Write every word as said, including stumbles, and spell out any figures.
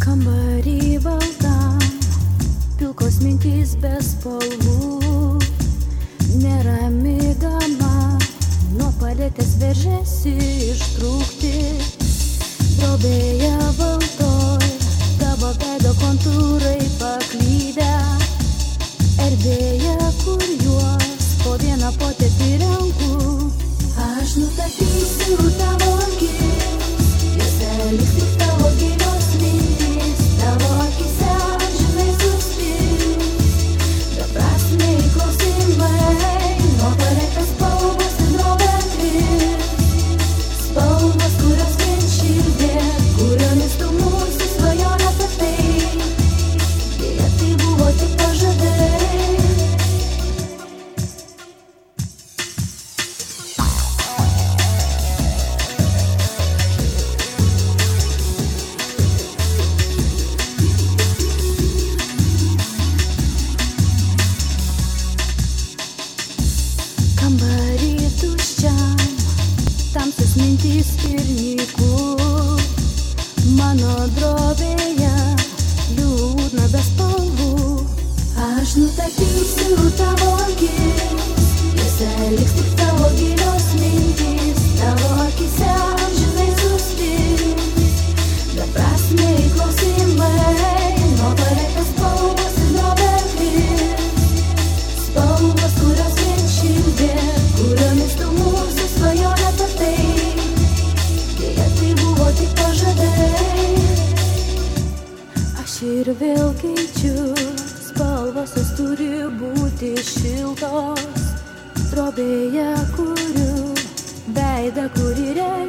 Kambarį baltam, pilkos mintys be spalvų, nerami gama, nuo paletės veržėsi ištrūkti. Drobėje baltoj, tavo veido kontūrai paklydę, erdvėje, kur juos po vieną potėpį renku. Aš nutapysiu tavo akis, juose liks tik tavo gilios mintys, tavo akise amžinai suspirs beprasmiai klausimai, nuo paletės spalvos ir drobė kris, spalvos, kurios vien širdė, kuriomis tu mūsų svajonę tapai, deja tai buvo tik pažadai. Kambarį tuščiam, tamsios mintys ir nyku, mano drobėje liūdna be spalvų. Aš nutapysiu tavo akis, juose liks tik tavo gilios mintys, tavo akise amžinai suspirs beprasmiai klausimai, nuo paletės spalvos ir drobė kris, spalvos, kurios vien širdė, kuriomis tu mūsų svajonę tapai, deja tai buvo tik pažadai. Aš ir vėl keičiu, spalvos jos turi būti šiltos, drobėje kuriu veidą, kurį reikia.